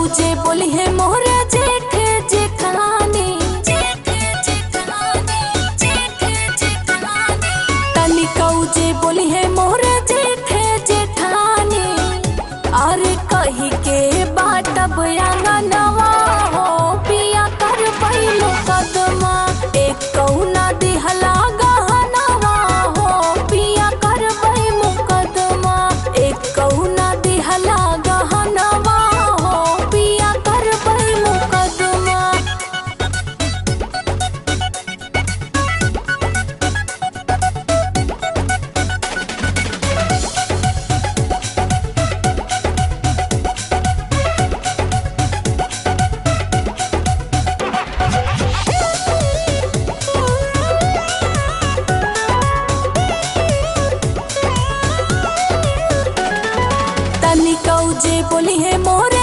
जे बोली है मोहरा जेठ जेठानी तनिकौ जे बोली है मोहरा जेठ जेठानी अरे कही के बाटब आंगनवा हो पिया कर पैलो कदमा एक कौना दिहला गहनवा हो पिया कर पै मुकदमा एक कौना दिहला गहनवा हो पिया कर पै मुकदमा। तनिकौ जे बोली है मोर